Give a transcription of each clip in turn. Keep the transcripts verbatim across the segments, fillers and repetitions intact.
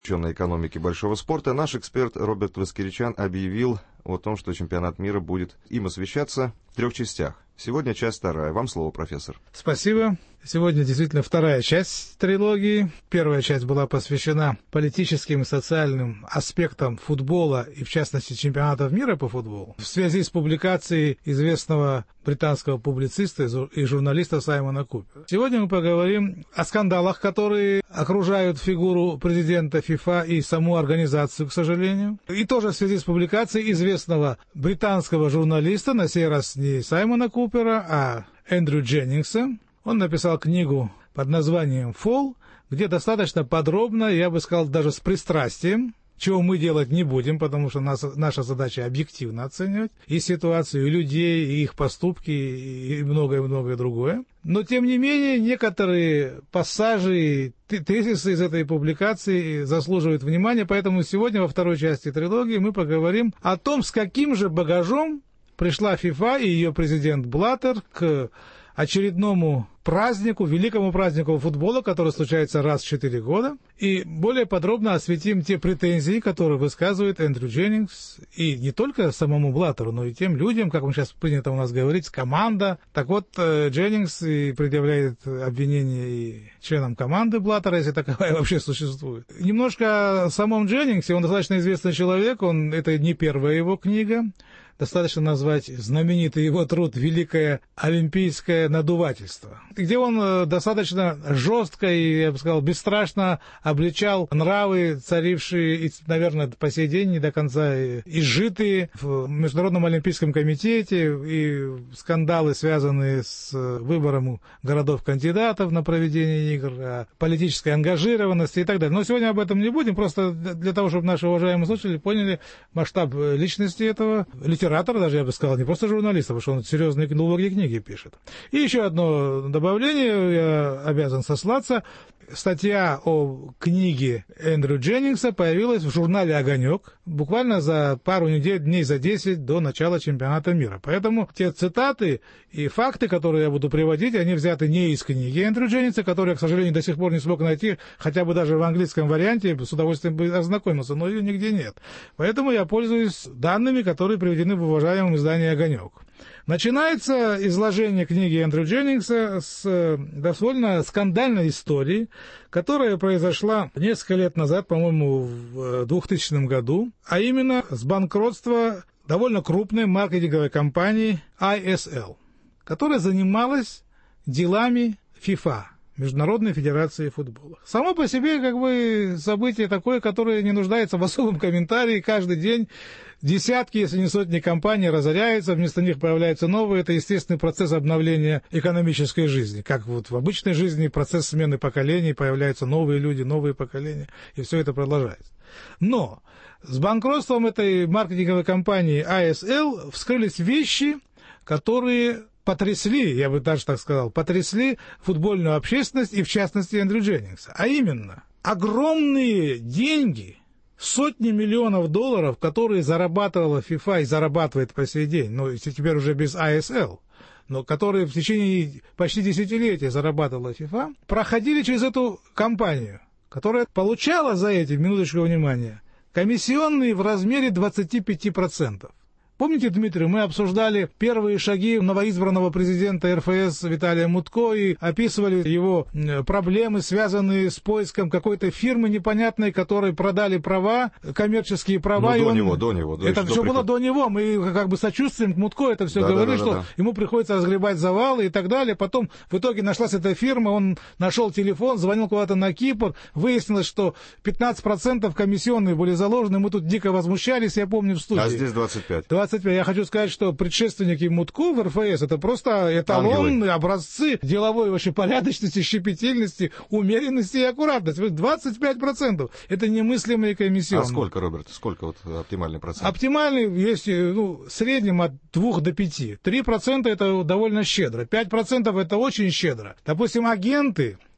Ученой экономики большого спорта, наш эксперт Роберт Воскиричан объявил о том, что чемпионат мира будет им освещаться в трех частях. Сегодня часть вторая. Вам слово, профессор. Спасибо. Сегодня действительно вторая часть трилогии. Первая часть была посвящена политическим и социальным аспектам футбола и, в частности, чемпионатов мира по футболу в связи с публикацией известного британского публициста и журналиста Саймона Купера. Сегодня мы поговорим о скандалах, которые окружают фигуру президента ФИФА и саму организацию, к сожалению. И тоже в связи с публикацией известного британского журналиста, на сей раз не Саймона Купера, а Эндрю Дженнингса. Он написал книгу под названием «Фол», где достаточно подробно, я бы сказал, даже с пристрастием, чего мы делать не будем, потому что нас, наша задача объективно оценивать и ситуацию, и людей, и их поступки, и многое-многое другое. Но, тем не менее, некоторые пассажи, тезисы из этой публикации заслуживают внимания, поэтому сегодня во второй части трилогии мы поговорим о том, с каким же багажом пришла ФИФА и ее президент Блаттер к очередному празднику, великому празднику футбола, который случается раз в четыре года. И более подробно осветим те претензии, которые высказывает Эндрю Дженнингс, и не только самому Блаттеру, но и тем людям, как он сейчас принято у нас говорить, команда. Так вот, Дженнингс и предъявляет обвинения и членам команды Блаттера, если таковая вообще существует. Немножко о самом Дженнингсе. Он достаточно известный человек, он, это не первая его книга. Достаточно назвать знаменитый его труд «Великое олимпийское надувательство», где он достаточно жестко и, я бы сказал, бесстрашно обличал нравы, царившие, и, наверное, по сей день не до конца изжитые в Международном олимпийском комитете, и скандалы, связанные с выбором городов-кандидатов на проведение игр, политической ангажированности и так далее. Но сегодня об этом не будем, просто для того, чтобы наши уважаемые слушатели поняли масштаб личности этого литератора, даже, я бы сказал, не просто журналиста, потому что он серьезные глубокие книги пишет. И еще одно добавление, я обязан сослаться. Статья о книге Эндрю Дженнингса появилась в журнале «Огонек» буквально за пару недель, дней за десять до начала чемпионата мира. Поэтому те цитаты и факты, которые я буду приводить, они взяты не из книги Эндрю Дженнингса, которую я, к сожалению, до сих пор не смог найти, хотя бы даже в английском варианте, с удовольствием бы ознакомился, но ее нигде нет. Поэтому я пользуюсь данными, которые приведены в уважаемом издании «Огонек». Начинается изложение книги Эндрю Дженнингса с довольно скандальной истории, которая произошла несколько лет назад, по-моему, в двухтысячном году, а именно с банкротства довольно крупной маркетинговой компании ай эс эл, которая занималась делами ФИФА, Международной Федерации Футбола. Само по себе, как бы, событие такое, которое не нуждается в особом комментарии. Каждый день десятки, если не сотни компаний разоряются, вместо них появляются новые. Это естественный процесс обновления экономической жизни. Как вот в обычной жизни процесс смены поколений, появляются новые люди, новые поколения, и все это продолжается. Но с банкротством этой маркетинговой компании ай эс эл вскрылись вещи, которые потрясли, я бы даже так сказал, потрясли футбольную общественность и, в частности, Эндрю Дженнингса. А именно, огромные деньги, сотни миллионов долларов, которые зарабатывала ФИФА и зарабатывает по сей день, но теперь уже без ай эс эл, но которые в течение почти десятилетия зарабатывала ФИФА, проходили через эту компанию, которая получала за эти, минуточку внимания, комиссионные в размере двадцать пять процентов. Помните, Дмитрий, мы обсуждали первые шаги новоизбранного президента эр эф эс Виталия Мутко и описывали его проблемы, связанные с поиском какой-то фирмы непонятной, которой продали права, коммерческие права. Ну, до он... него, до него. До это все было до него. Мы как бы сочувствуем Мутко, это все да, говорили, да, да, что да. ему приходится разгребать завалы и так далее. Потом в итоге нашлась эта фирма, он нашел телефон, звонил куда-то на Кипр, выяснилось, что пятнадцать процентов комиссионные были заложены, мы тут дико возмущались, я помню, в студии. А здесь двадцать пять. Я хочу сказать, что предшественники Мутко в эр эф эс это просто эталон, ангелы, образцы деловой вообще порядочности, щепетильности, умеренности и аккуратности. двадцать пять процентов. Это немыслимые комиссионные. А сколько, Роберт? Сколько вот оптимальный процент? Оптимальный есть, ну, в среднем от двух до пяти. три процента это довольно щедро. пять процентов это очень щедро. Допустим, агенты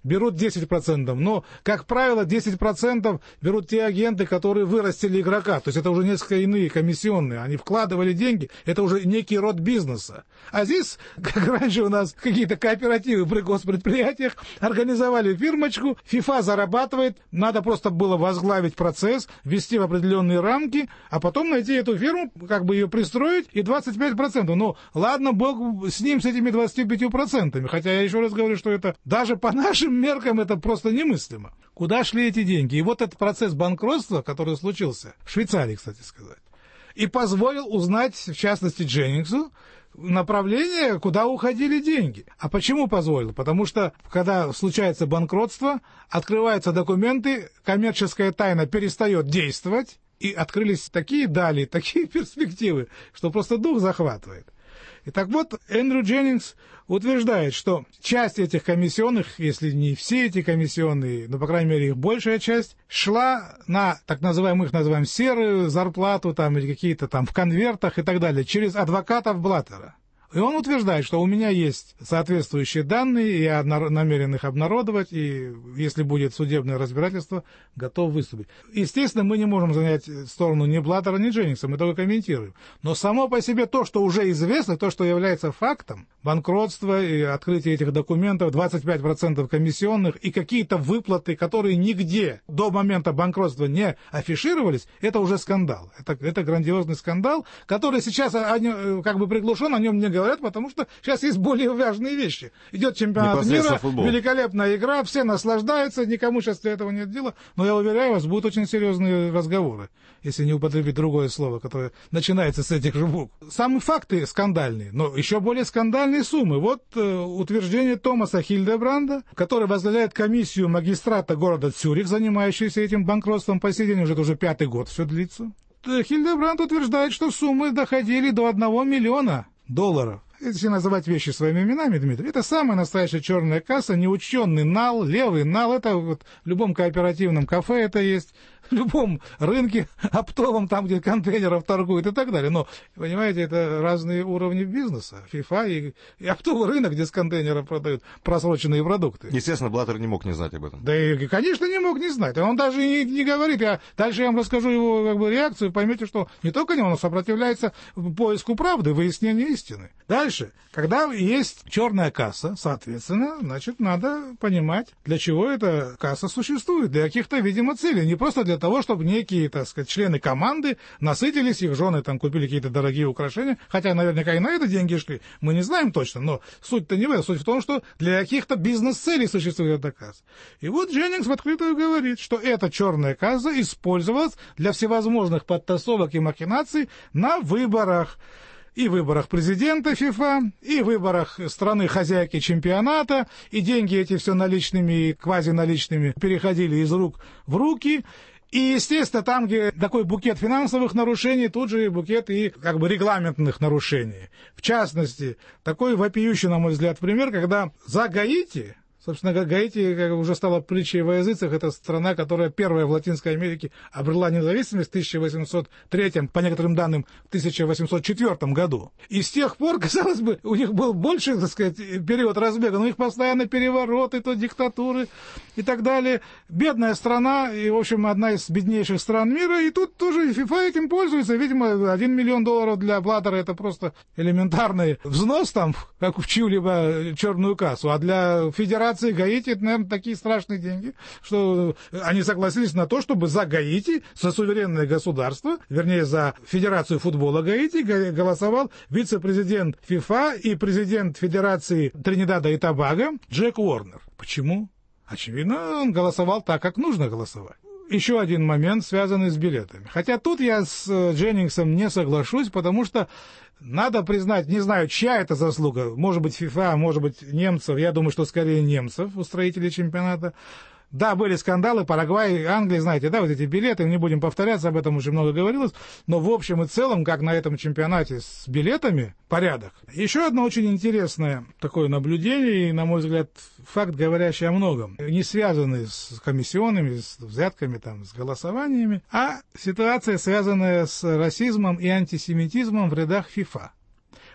берут десять процентов. Но, как правило, десять процентов берут те агенты, которые вырастили игрока. То есть это уже несколько иные комиссионные. Они вкладывали деньги. Это уже некий род бизнеса. А здесь, как раньше у нас какие-то кооперативы при госпредприятиях организовали фирмочку, FIFA зарабатывает, надо просто было возглавить процесс, ввести в определенные рамки, а потом найти эту фирму, как бы ее пристроить, и двадцать пять процентов. Ну, ладно, бог с ним, с этими двадцатью пятью процентами. Хотя я еще раз говорю, что это даже по нашим меркам это просто немыслимо. Куда шли эти деньги? И вот этот процесс банкротства, который случился, в Швейцарии, кстати сказать, и позволил узнать, в частности, Дженнингсу, направление, куда уходили деньги. А почему позволил? Потому что, когда случается банкротство, открываются документы, коммерческая тайна перестает действовать, и открылись такие дали, такие перспективы, что просто дух захватывает. И так вот, Эндрю Дженнингс утверждает, что часть этих комиссионных, если не все эти комиссионные, но, по крайней мере, их большая часть, шла на так называемых, называем, серую зарплату, там, или какие-то там в конвертах и так далее, через адвокатов Блаттера. И он утверждает, что у меня есть соответствующие данные, я намерен их обнародовать, и если будет судебное разбирательство, готов выступить. Естественно, мы не можем занять сторону ни Блаттера, ни Дженнингса, мы только комментируем. Но само по себе то, что уже известно, то, что является фактом, банкротство и открытие этих документов, двадцать пять процентов комиссионных и какие-то выплаты, которые нигде до момента банкротства не афишировались, это уже скандал. Это, это грандиозный скандал, который сейчас как бы приглушен, о нем не говорят. Говорят, потому что сейчас есть более важные вещи. Идет чемпионат мира, футбол. Великолепная игра, все наслаждаются, никому сейчас для этого нет дела. Но я уверяю вас, будут очень серьезные разговоры, если не употребить другое слово, которое начинается с этих же букв. Самые факты скандальные, но еще более скандальные суммы. Вот э, утверждение Томаса Хильдебранда, который возглавляет комиссию магистрата города Цюрих, занимающуюся этим банкротством по сей день, уже, уже пятый год все длится. Хильдебранд утверждает, что суммы доходили до одного миллиона долларов. Если называть вещи своими именами, Дмитрий, это самая настоящая черная касса, неучтенный нал, левый нал, это вот в любом кооперативном кафе это есть, в любом рынке оптовом, там, где контейнеров торгуют и так далее. Но, понимаете, это разные уровни бизнеса. FIFA и, и оптовый рынок, где с контейнеров продают просроченные продукты. Естественно, Блаттер не мог не знать об этом. Да и, конечно, не мог не знать. Он даже не, не говорит. Я, дальше я вам расскажу его как бы, реакцию, поймете, что не только он сопротивляется поиску правды, выяснению истины. Дальше, когда есть черная касса, соответственно, значит, надо понимать, для чего эта касса существует, для каких-то, видимо, целей. Не просто для того, чтобы некие, так сказать, члены команды насытились, их жены там купили какие-то дорогие украшения, хотя наверняка и на это деньги шли, мы не знаем точно, но суть-то не в этом. Суть в том, что для каких-то бизнес-целей существует эта касса. И вот Дженнингс в открытую говорит, что эта черная касса использовалась для всевозможных подтасовок и махинаций на выборах. И выборах президента FIFA, и выборах страны-хозяйки чемпионата, и деньги эти все наличными и квазиналичными переходили из рук в руки. И, естественно, там, где такой букет финансовых нарушений, тут же и букет и как бы регламентных нарушений. В частности, такой вопиющий, на мой взгляд, пример, когда за Гаити... Собственно, Гаити, как уже стало притчей во языцах, это страна, которая первая в Латинской Америке обрела независимость в тысяча восемьсот третьем, по некоторым данным, в тысяча восемьсот четвёртом году. И с тех пор, казалось бы, у них был больше, так сказать, период разбега, но у них постоянно перевороты, то диктатуры и так далее. Бедная страна, и, в общем, одна из беднейших стран мира, и тут тоже FIFA этим пользуется. Видимо, один миллион долларов для Блаттера это просто элементарный взнос там, как в чью-либо черную кассу, а для федерации Гаити, это, наверное, такие страшные деньги, что они согласились на то, чтобы за Гаити, за суверенное государство, вернее, за Федерацию футбола Гаити, голосовал вице-президент FIFA и президент Федерации Тринидада и Тобаго Джек Уорнер. Почему? Очевидно, он голосовал так, как нужно голосовать. Еще один момент, связанный с билетами. Хотя тут я с Дженнингсом не соглашусь, потому что надо признать, не знаю, чья это заслуга, может быть, FIFA, может быть, немцев, я думаю, что скорее немцев, устроителей чемпионата. Да, были скандалы, Парагвай, Англия, знаете, да, вот эти билеты, не будем повторяться, об этом уже много говорилось, но в общем и целом, как на этом чемпионате с билетами, порядок. Еще одно очень интересное такое наблюдение, и, на мой взгляд, факт, говорящий о многом, не связанный с комиссионными, с взятками, там, с голосованиями, а ситуация, связанная с расизмом и антисемитизмом в рядах FIFA.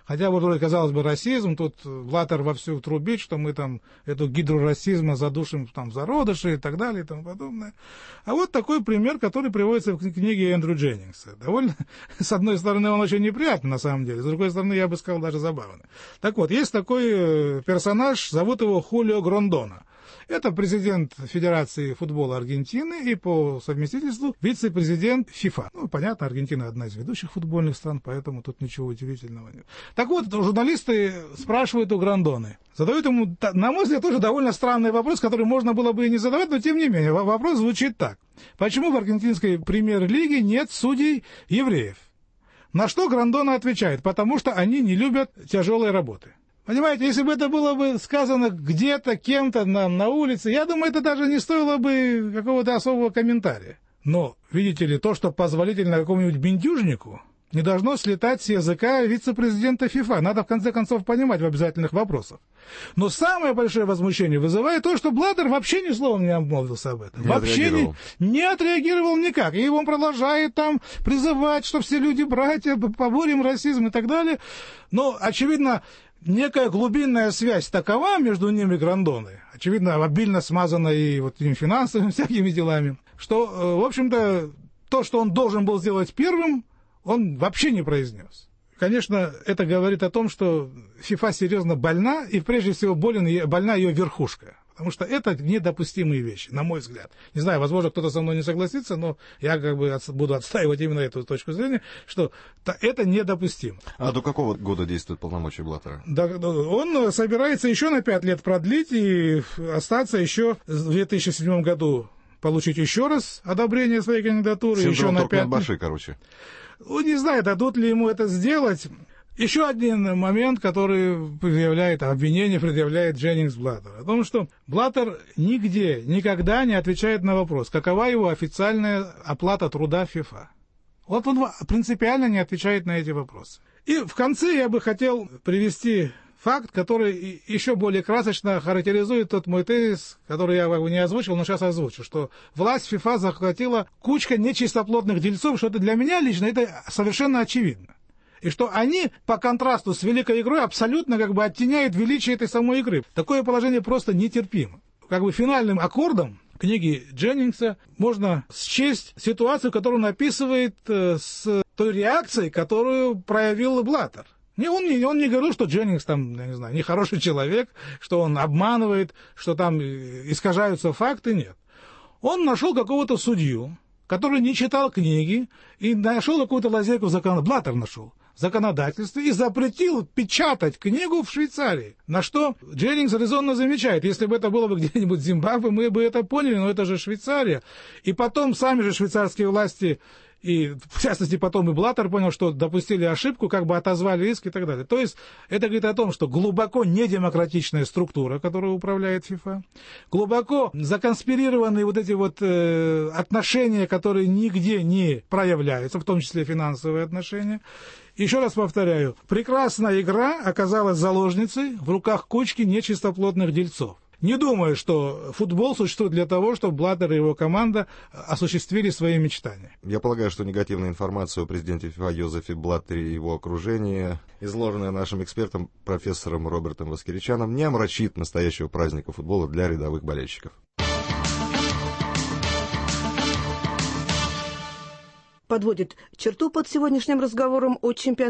Хотя вот вроде, казалось бы, расизм, тут Блаттер вовсю трубит, что мы там эту гидру расизма задушим там в зародыши и так далее и тому подобное. А вот такой пример, который приводится в книге Эндрю Дженнингса. Довольно, с одной стороны, он очень неприятный на самом деле, с другой стороны, я бы сказал, даже забавный. Так вот, есть такой персонаж, зовут его Хулио Грондона. Это президент Федерации футбола Аргентины и по совместительству вице-президент ФИФА. Ну, понятно, Аргентина одна из ведущих футбольных стран, поэтому тут ничего удивительного нет. Так вот, журналисты спрашивают у Грондоны. Задают ему, на мой взгляд, тоже довольно странный вопрос, который можно было бы и не задавать, но тем не менее, вопрос звучит так. Почему в аргентинской премьер-лиге нет судей евреев? На что Грондона отвечает, потому что они не любят тяжелой работы. Понимаете, если бы это было бы сказано где-то, кем-то на, на улице, я думаю, это даже не стоило бы какого-то особого комментария. Но, видите ли, то, что позволительно какому-нибудь бендюжнику, не должно слетать с языка вице-президента ФИФА. Надо, в конце концов, понимать в обязательных вопросах. Но самое большое возмущение вызывает то, что Блаттер вообще ни словом не обмолвился об этом. Не вообще не, не отреагировал никак. И он продолжает там призывать, что все люди братья, поборем расизм и так далее. Но, очевидно, некая глубинная связь такова между ними и Грондоной, очевидно, обильно смазана и вот этими финансовыми всякими делами, что, в общем-то, то, что он должен был сделать первым, он вообще не произнес. Конечно, это говорит о том, что ФИФА серьезно больна, и прежде всего болен, больна ее верхушка. Потому что это недопустимые вещи, на мой взгляд. Не знаю, возможно, кто-то со мной не согласится, но я как бы буду отстаивать именно эту точку зрения, что это недопустимо. А до какого года действуют полномочия Блаттера? Он собирается еще на пять лет продлить и остаться еще в две тысячи седьмом году, получить еще раз одобрение своей кандидатуры. Синдром еще на пять Туркменбаши, короче. Ну, не знаю, дадут ли ему это сделать. Еще один момент, который предъявляет, обвинение предъявляет Дженнингс Блаттеру, о том, что Блаттер нигде, никогда не отвечает на вопрос, какова его официальная оплата труда в ФИФА. Вот он принципиально не отвечает на эти вопросы. И в конце я бы хотел привести факт, который еще более красочно характеризует тот мой тезис, который я как бы не озвучил, но сейчас озвучу, что власть ФИФА захватила кучка нечистоплотных дельцов, что это для меня лично это совершенно очевидно. И что они, по контрасту с великой игрой, абсолютно как бы оттеняют величие этой самой игры. Такое положение просто нетерпимо. Как бы финальным аккордом книги Дженнингса можно счесть ситуацию, которую он описывает э, с той реакцией, которую проявил Блаттер. Не, он, не, он не говорил, что Дженнингс там, я не знаю, нехороший человек, что он обманывает, что там искажаются факты, нет. Он нашел какого-то судью, который не читал книги, и нашел какую-то лазейку в законодательстве, Блаттер нашел, в законодательстве, и запретил печатать книгу в Швейцарии. На что Дженнингс резонно замечает, если бы это было бы где-нибудь в Зимбабве, мы бы это поняли, но это же Швейцария. И потом сами же швейцарские власти, и в частности потом и Блаттер понял, что допустили ошибку, как бы отозвали иск и так далее. То есть это говорит о том, что глубоко недемократичная структура, которая управляет ФИФА, глубоко законспирированные вот эти вот э, отношения, которые нигде не проявляются, в том числе финансовые отношения. Еще раз повторяю, прекрасная игра оказалась заложницей в руках кучки нечистоплотных дельцов. Не думаю, что футбол существует для того, чтобы Блаттер и его команда осуществили свои мечтания. Я полагаю, что негативная информация о президенте ФИФА Йозефе Блаттере и его окружении, изложенная нашим экспертом, профессором Робертом Воскиричаном, не омрачит настоящего праздника футбола для рядовых болельщиков. Подводит черту под сегодняшним разговором о чемпионате